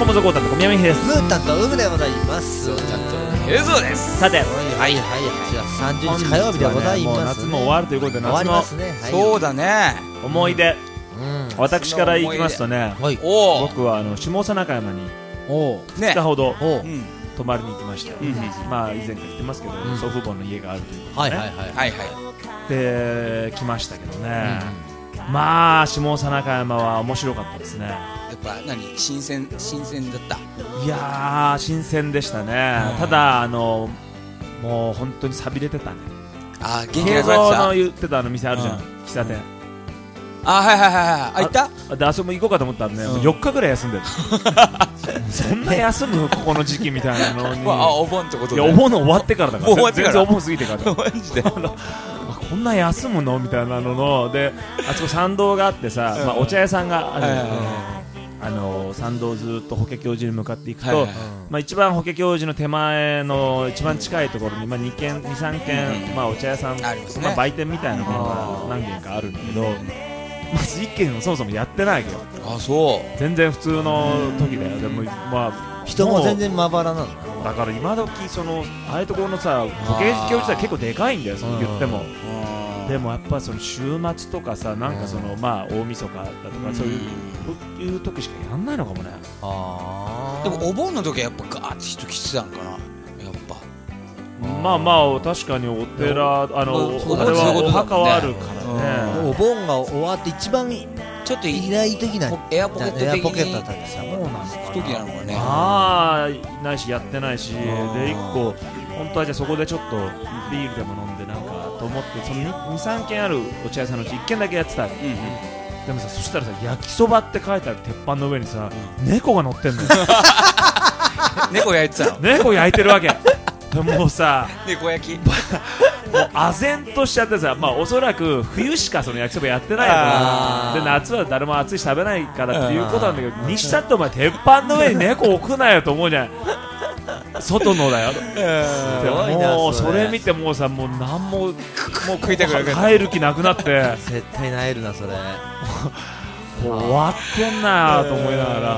コモゾコータンと小宮山です。 ムータンとウムでございます。 ちゃんと映像です。 さて、 はい、8月30日火曜日でございます。 もう夏も終わるということで、夏のそうだね、 思い出、私から言いますとね、僕は下佐中山に2日ほど泊まりに行きまして、まあ以前から言ってますけど、祖父母の家があるということでね、で来ましたけどね、まあ下佐中山は面白かったですね。 やっぱ新鮮だった。 いやー新鮮でしたね。ただもう本当に寂れてたね。 元気な慶三の言ってた店あるじゃん、喫茶店。 行った？ であそこも行こうかと思ったらね、もう4日ぐらい休んでる。そんな休むここの時期みたいなのに。 お盆ってことで。いやお盆の終わってからだから。全然お盆過ぎてから。 マジで。 こんな休むのみたいなのので、あそこ参道があってさ、まあお茶屋さんがある。参道をずっと法華経寺に向かっていくと、まあ一番法華経寺の手前の一番近いところに、まあ2軒2、3軒、まあお茶屋さん、まあ売店みたいなのが何軒かあるんだけど、まず1軒そもそもやってないけど。全然普通の時だよ。でもまあ人も全然まばらなの。 だから今時ああいうところのさ、法華経自体結構でかいんだよ、言っても。でもやっぱその週末とかさ、なんかまあ大晦日だとかそういう時しかやんないのかもね。 でもお盆の時はやっぱガーッて人来てたんかな、やっぱ。 まあ確かにお寺、あれはお墓はあるからね。 お盆が終わって一番ちょっといない時なエアポケット的にだったんですよ。 そうなんだ。 時なのかね。 いないしやってないし、で1個本当はじゃあそこでちょっとビールでも飲んでなんかと思って、その 2,3 軒あるお茶屋さんのうち1軒だけやってた。でもさ、そしたらさ、焼きそばって書いてある鉄板の上にさ、猫が乗ってんのよ。 猫焼いてたの。 猫焼いてるわけ。もうさ、 猫焼きもう唖然としちゃってさ、まあおそらく冬しかその焼きそばやってないからで、夏は誰も熱いし食べないからっていうことなんだけど、にしたってお前鉄板の上に猫置くなよと思うじゃん。外のだよ。もうそれ見てもうさ、もう何も食いたくなく帰る気なくなって。 絶対なえるなそれ。 終わってんなよと思いながら。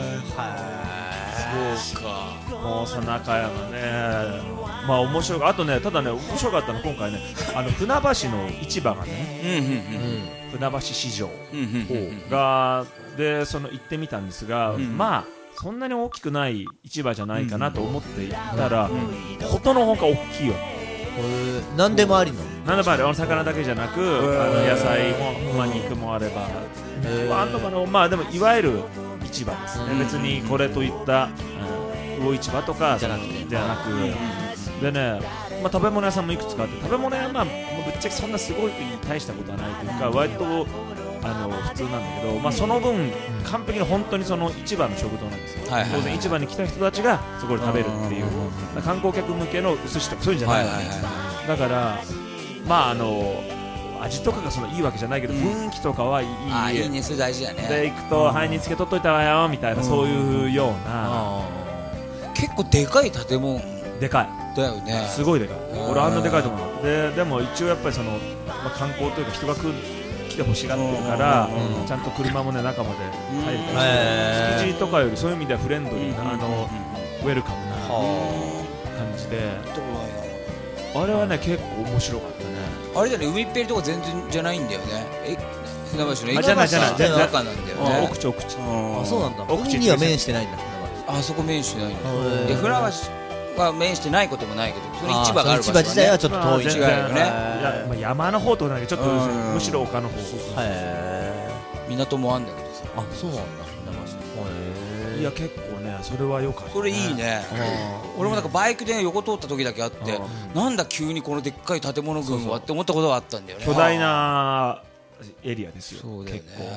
そうか。 もうさ中山ね、まあ面白い。あとね、ただね面白かったの今回ね、船橋の市場がね、船橋市場がで行ってみたんですが、まあそんなに大きくない市場じゃないかなと思っていたら、ことのほか大きいよ。 何でもありの。 何でもある。魚だけじゃなく、野菜も、まあ、肉もあれば、まあでもいわゆる市場ですね。別にこれといった魚市場とかじゃなくでね、まあ、食べ物屋さんもいくつかあって、食べ物屋はまあぶっちゃけそんなすごい大したことはないというか、割と普通なんだけど、まあ、その分完璧に本当にその市場の食堂なんですよ。当然市場に来た人たちがそこで食べるっていう、観光客向けのお寿司とかそういうんじゃないわけだから、まあ味とかがいいわけじゃないけど、雰囲気とかはいい。 いいね、それ大事だね。 で行くと、はい煮つけ取っといたわよみたいな、そういうような。 結構でかい建物でかいだよね。 すごいでかい。俺あんなでかいと思う。でも一応やっぱりまあ、観光というか人が来てほしがってるから、ちゃんと車もね中まで入れたりして、築地とかよりそういう意味ではフレンドリーなウェルカムな感じで、あれはね結構面白かったね。 あれだね、海っぺりとか全然じゃないんだよね。船橋の駅じゃない全然中なんだよね。 奥地。 あ、そうなんだ。海には面してないんだ。 あそこ面してないんだ。で船橋は面してないこともないけど、その市場がある市場自体はちょっと遠い。 違うよね。 まあ山の方とかだけちょっとむしろ丘の方。 港もあんだけどさ。 あ、そうなんだ。 いや結構ねそれは良かった。 それいいね。俺もなんかバイクで横通った時だけあって、なんだ急にこのでっかい建物群はって思ったことがあったんだよね。 巨大なエリアですよ。 そうだよね。 結構。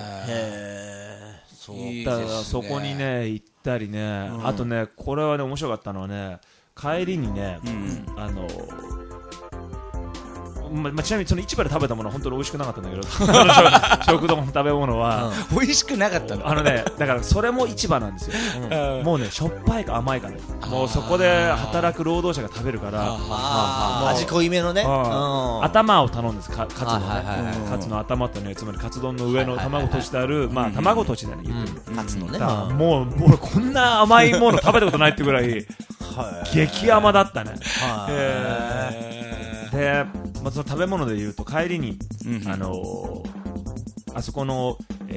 そうだからそこにね行ったりね、あとねこれはね面白かったのはね、帰りにね、 ちなみにその市場で食べたものは本当に美味しくなかったんだけど食堂の食べ物は、 美味しくなかったの。 だからそれも市場なんですよ、もうねしょっぱいか甘いかね、もうそこで働く労働者が食べるから、 味濃いめのね、 頭を頼んです、カツのね、カツの頭ってね、つまりカツ丼の上の卵とじてある、卵とじだね、言ってるカツのね、 もうこんな甘いもの食べたことないってぐらい激甘だったね。で、その食べ物でいうと帰りにあそこの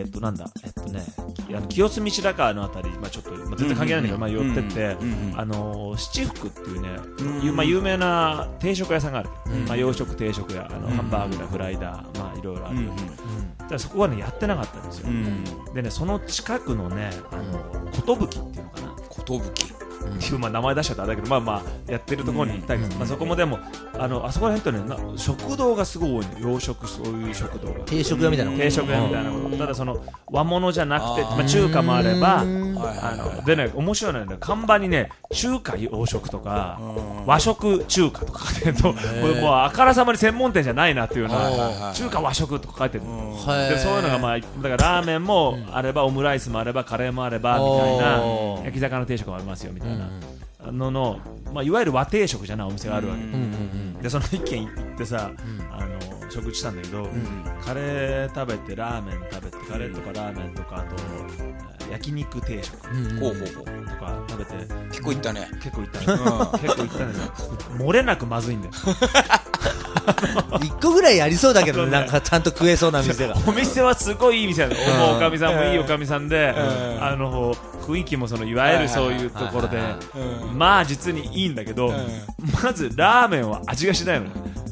清澄白河のあたり、ちょっと全然関係ないんだけど、寄ってって七福っていうね、有名な定食屋さんがある、洋食定食屋、ハンバーグだフライだ、いろいろある。だからそこはねやってなかったんですよ。でね、その近くのね寿っていうのかな、 寿っていう名前出しちゃったんだけど、やってるところに行ったけど、そこもでもあそこら辺ってね食堂がすごい多いの、洋食、そういう食堂が定食屋みたいなこと、 定食屋みたいなこと、ただその和物じゃなくて中華もあれば、でね面白いのはね、看板にね中華洋食とか和食中華とか書いてると、もうあからさまに専門店じゃないなっていうような、中華和食とか書いてる。でそういうのがだからラーメンもあればオムライスもあればカレーもあればみたいな、焼き魚定食もありますよみたいなのいわゆる和定食じゃないお店があるわけで、その一軒行ってさ、食事したんだけど、カレー食べてラーメン食べて、カレーとかラーメンとか、あと焼肉定食とか食べて、 結構行ったね。 結構行ったんですよ。漏れなくまずいんだよ。 一個ぐらいありそうだけどね、なんかちゃんと食えそうな店が。 お店はすごいいい店なんだよ。おかみさんもいいおかみさんで、雰囲気もいわゆるそういうところで、実にいいんだけど、まずラーメンは味がしないのね。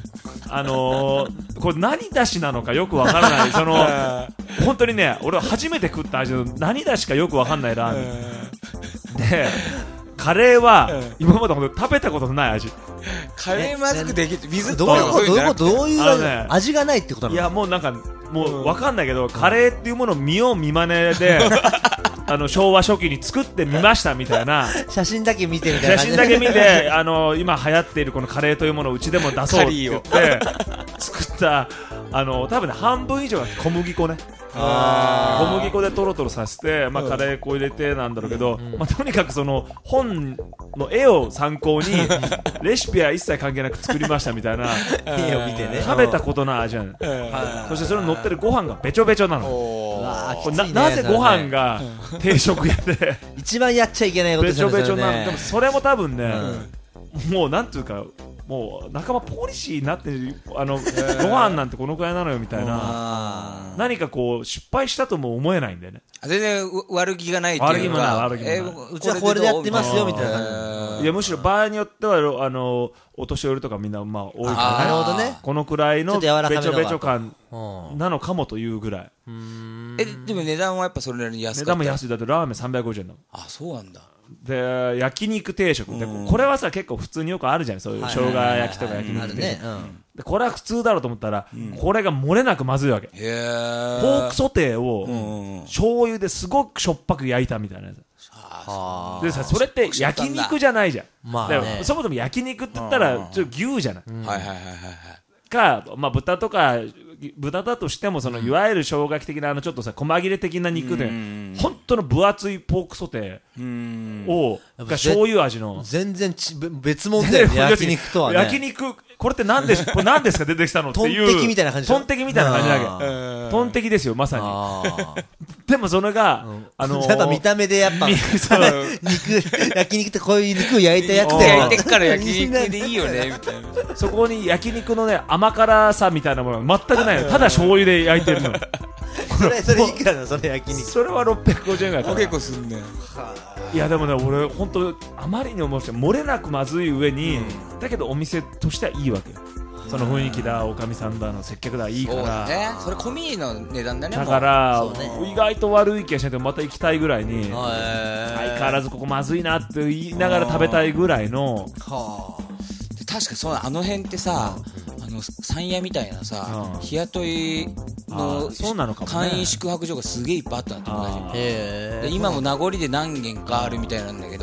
これ何出しなのかよくわからない、本当にね、俺は初めて食った味の何出しかよくわかんないラーメンで、カレーは今まで本当食べたことのない味。 カレーまずくできる、水どういう味がないってことなの？ いやもうなんかもうわかんないけど、カレーっていうものを見よう見まねで昭和初期に作ってみましたみたいな写真だけ見てみたいな、 写真だけ見て今流行っているこのカレーというものをうちでも出そうって言って作った多分ね半分以上が小麦粉ね。小麦粉でトロトロさせて、カレー粉入れてなんだろうけど、とにかくその本の絵を参考にレシピは一切関係なく作りましたみたいな絵を見てね、 食べたことない味なの。そしてそれに乗ってるご飯がべちょべちょなの。なぜご飯が定食屋で一番やっちゃいけないことですよね。 べちょべちょなの。でもそれも多分ね、もうなんていうか、もう仲間ポリシーになってご飯なんてこのくらいなのよみたいな、何かこう失敗したとも思えないんだよね。 全然悪気がないっていうか、 うちはこれでやってますよみたいな。 いやむしろ場合によってはお年寄りとかみんな多いから、 なるほどね、 このくらいのべちょべちょ感なのかもというぐらい。 でも値段はやっぱそれなりに安かった。 値段も安い。だってラーメン350円だもん。 あ、そうなんだ。 で焼肉定食で、これはさ結構普通によくあるじゃん、そういう生姜焼きとか焼肉定食で、これは普通だろうと思ったら、これが漏れなくまずいわけ。ポークソテーを醤油ですごくしょっぱく焼いたみたいなやつでさ、それって焼肉じゃないじゃん。そもそも焼肉って言ったらちょっと牛じゃないか、豚とか豚だとしてもいわゆる生姜焼き的なちょっとさ細切れ的な肉で、本当の分厚いポークソテーをが醤油味の全然別物だよね、焼肉とはね。 焼肉これって何ですか出てきたのっていうトンテキみたいな感じ。 トンテキみたいな感じだけ。トンテキですよまさに。でもそれがやっぱ見た目でやっぱ焼肉ってこういう肉を焼いたやつで焼いてから焼肉でいいよねみたいな。 そこに焼肉のね甘辛さみたいなものは全くないの。ただ醤油で焼いてるの。 それいくらなのそれ焼肉。 それは650円ぐらいかな。 結構すんね。 いやでもね、俺本当あまりに面白い、漏れなくまずい上に、だけどお店としてはいいわけよ。その雰囲気だ、おかみさんだの接客だいいから。 それ込みの値段だね。 だから意外と悪い気がしないけどまた行きたいぐらいに、相変わらずここまずいなって言いながら食べたいぐらいの。 確かそうあの辺ってさ、山屋みたいなさ、日雇いの簡易宿泊所がすげえいっぱいあったんだよ。今も名残で何軒かあるみたいなんだけど、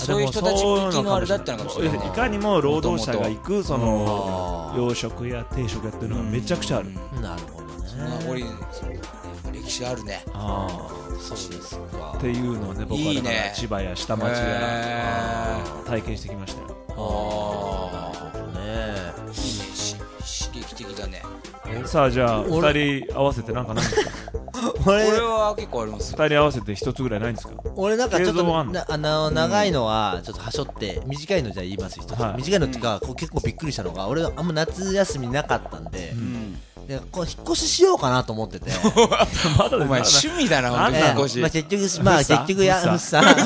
そういう人たち向きのあれだったのかもしれない。 いかにも労働者が行くその洋食や定食やっていうのがめちゃくちゃある。 なるほどね。 そんな歴史あるね。 そうですか。 っていうのをね、僕はだから千葉や下町や体験してきましたよ。 なるほどね。 刺激的だね。 さあじゃあ2人合わせてなんかないんですか？ 俺は結構あります。 2人合わせて1つぐらいないんですか？ 俺なんかちょっと長いのはちょっとはしょって短いのじゃ言いますよ。短いのっていうか結構びっくりしたのが、俺あんま夏休みなかったんで、こう引っ越ししようかなと思ってて。 お前趣味だな、本当に引っ越し。 結局フッ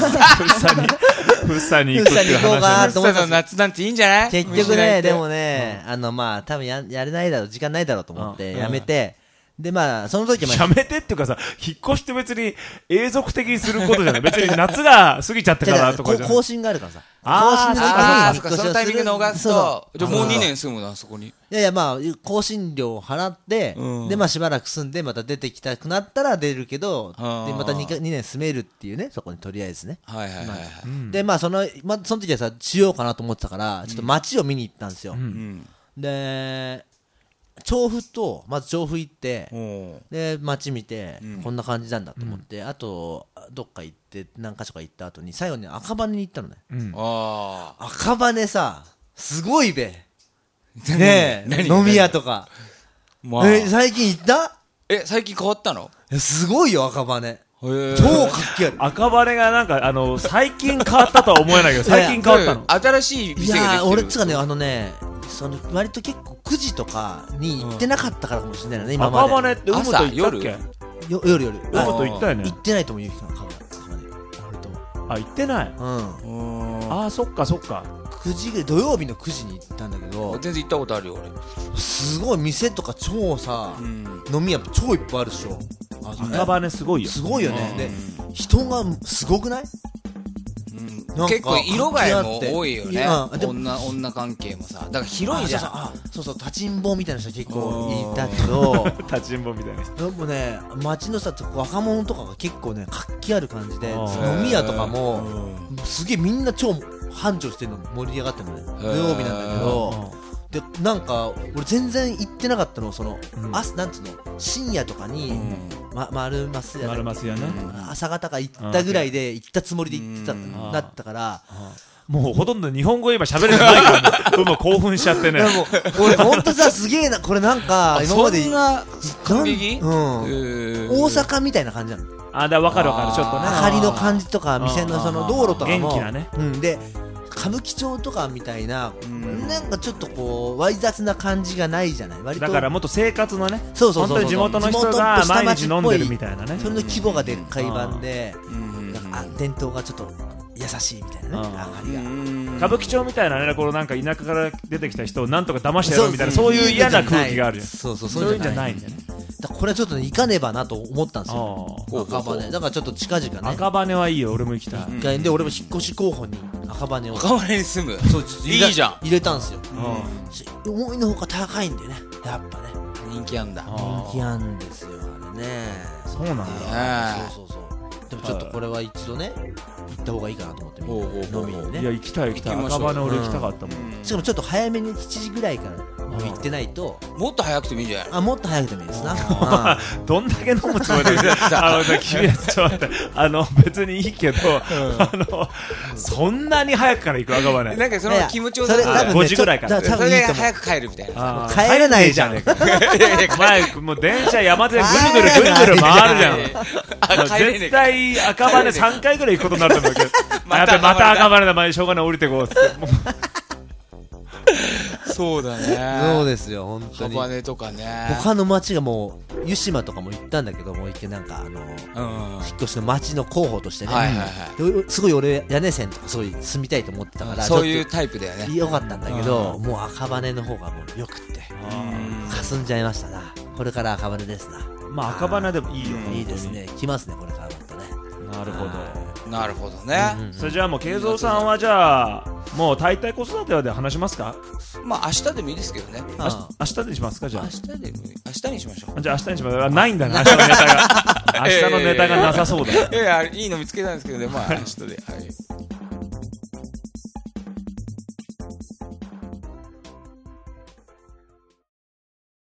サに行くっていう話。 フッサの夏なんていいんじゃない？ 結局ね、でもね、多分やれないだろう、時間ないだろうと思ってやめて、でその時やめてっていうかさ、引っ越しって別に永続的にすることじゃない。別に夏が過ぎちゃったからとかじゃない。 更新があるからさ。 そのタイミング逃すと、じゃあもう2年住むな、そこに。 いや更新料を払って、でしばらく住んでまた出てきたくなったら出るけど、でまた2年住めるっていうね、そこにとりあえずね。でその時はさ、しようかなと思ってたから、ちょっと街を見に行ったんですよ。でまず調布行って、で街見て、こんな感じなんだと思って、あとどっか行って何か所か行った後に最後に赤羽に行ったのね。赤羽さ、すごいべねえ、飲み屋とか。最近行った？ 最近変わったの？ すごいよ、赤羽。超かっけえ。 赤羽がなんか最近変わったとは思えないけど、最近変わったの？ 新しい店ができてる。いや、 俺つかね、割と結構9時とかに行ってなかったからかもしれないね、今まで。 赤羽って海と行ったっけ？ 夜。 海と行ったよね。 行ってないと思うよ、赤羽。 行ってない。そっかそっか。 9時ぐらい、土曜日の9時に行ったんだけど、 全然行ったことあるよ俺。 すごい店とか超さ、飲み屋超いっぱいあるでしょ。 赤羽すごいよ。 すごいよね。で人がすごくない？ 結構色替えも多いよね。女関係もさ、だから広いじゃん。 そう立ちんぼみたいな人結構いたけど、 立ちんぼみたいな人でもね、街のさ、若者とかが結構ね活気ある感じで、飲み屋とかもすげえみんな超繁盛してるの、盛り上がってるのね、土曜日なんだけど。でなんか俺全然行ってなかったの、なんつうの、深夜とかに丸ますやね、朝方が行ったぐらいで行ったつもりで行ってたんだったから、 もうほとんど日本語今喋れてないからもう興奮しちゃってね。 俺ほんとさ、すげえな、これなんか今までそんな感激？ 大阪みたいな感じなの。 だから分かるちょっとね、 明かりの感じとか店のその道路とかも元気なね。 で歌舞伎町とかみたいな、なんかちょっとこうわい雑な感じがないじゃない。割とだからもっと生活のね、 本当に地元の人が毎日飲んでるみたいなね。 それの規模がでっかい版で、伝統がちょっと優しいみたいなね、明かりが。 歌舞伎町みたいなね、このなんか田舎から出てきた人をなんとか騙してやろうみたいな、そういう嫌な空気があるじゃん。そういうんじゃないんだよね。 これはちょっと行かねばなと思ったんですよ、赤羽。だからちょっと近々ね、 赤羽はいいよ、俺も行きたい。 で俺も引っ越し候補に赤羽に住む。いいじゃん。 入れたんですよ。思いのほか高いんでね、やっぱね。 人気あんだ。 人気あんですよ、あれね。 そうなんだ。 そうでもちょっとこれは一度ね行った方がいいかなと思って、飲みにね。 いや行きたい。赤羽俺行きたかったもん。 しかもちょっと早めに7時ぐらいから行ってないと。 もっと早くてもいいんじゃない？ もっと早くてもいいですな。 どんだけ飲むつもりで君はちょっと待って、別にいいけど、そんなに早くから行く赤羽。 なんかその気持ちを 5時ぐらいから。 それで早く帰るみたいな。 帰れないじゃん。 前もう電車山手線ぐるぐる回るじゃん。絶対赤羽3回ぐらい行くことになると思うけど、また赤羽だ、前しょうがない降りてこうって。 そうだね。 そうですよ、本当に。 赤羽とかね。 他の町がもう湯島とかも行ったんだけど、もう一回なんか引っ越しの町の候補としてね。すごい俺屋根線とかすごい住みたいと思ってたから、 そういうタイプだよね。 よかったんだけど、もう赤羽の方がもうよくって霞んじゃいましたな。これから赤羽ですな。 赤羽でもいいよ。 いいですね。来ますね、これからもっとね。 なるほど。 なるほどね。 それじゃあもう慶三さんはじゃあもう大体子育てはで話しますか？ 明日でもいいですけどね。 明日にしますか？じゃあ明日にしましょう。 じゃあ明日にしましょう。ないんだな、明日のネタがなさそうだ。 いやいいの見つけたんですけどね、明日で。はい。